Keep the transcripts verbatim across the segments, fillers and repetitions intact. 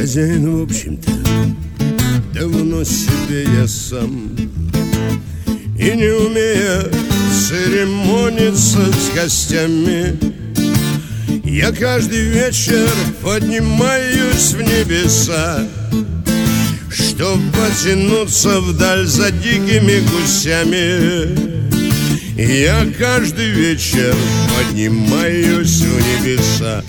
Хозяин, в общем-то, давно себе я сам. И не умея церемониться с гостями, я каждый вечер поднимаюсь в небеса, чтоб потянуться вдаль за дикими гусями. Я каждый вечер поднимаюсь в небеса,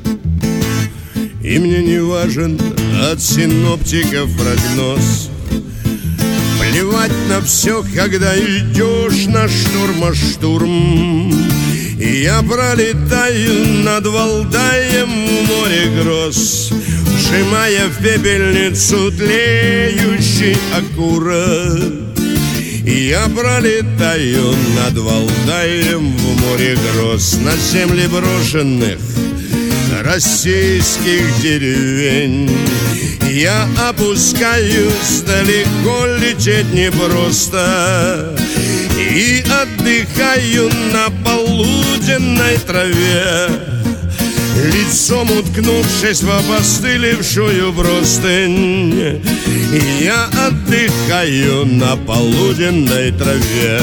и мне не важен от синоптиков прогноз. Плевать на все, когда идешь на штурм, а штурм. И я пролетаю над Валдаем в море гроз, сжимая в пепельницу тлеющий окурок. И я пролетаю над Валдаем в море гроз, на земли брошенных российских деревень. Я опускаюсь, далеко лететь непросто, и отдыхаю на полуденной траве, лицом уткнувшись в опостылевшую простынь. Я отдыхаю на полуденной траве.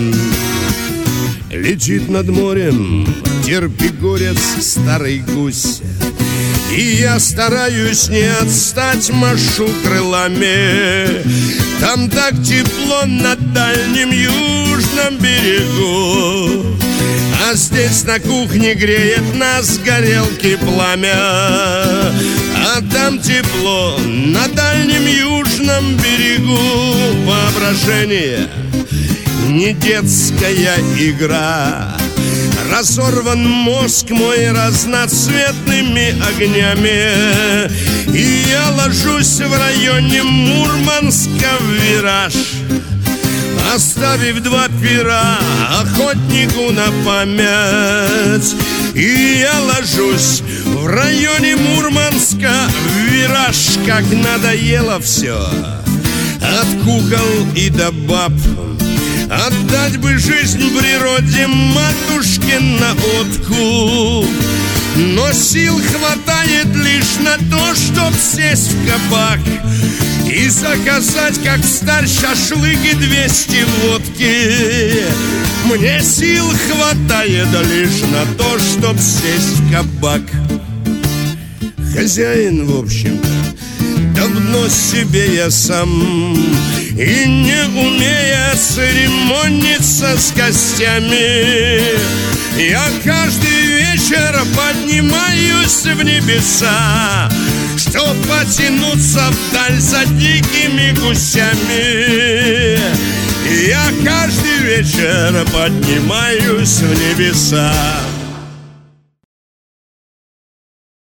Летит над морем терпигорец старый гусь, и я стараюсь не отстать, машу крылами. Там так тепло на дальнем южном берегу, а здесь на кухне греет нас горелки пламя. А там тепло на дальнем южном берегу. Воображение не детская игра. Разорван мозг мой разноцветными огнями, и я ложусь в районе Мурманска в вираж, оставив два пера охотнику на память. И я ложусь в районе Мурманска в вираж, как надоело все, от кукол и до баб. Отдать бы жизнь природе матушке на откуп, но сил хватает лишь на то, чтоб сесть в кабак и заказать, как старь, шашлык и двести водки. Мне сил хватает лишь на то, чтоб сесть в кабак. Хозяин, в общем-то, давно себе я сам, и не умея церемониться с гостями, я каждый вечер поднимаюсь в небеса, чтоб потянуться вдаль за дикими гусями. Я каждый вечер поднимаюсь в небеса.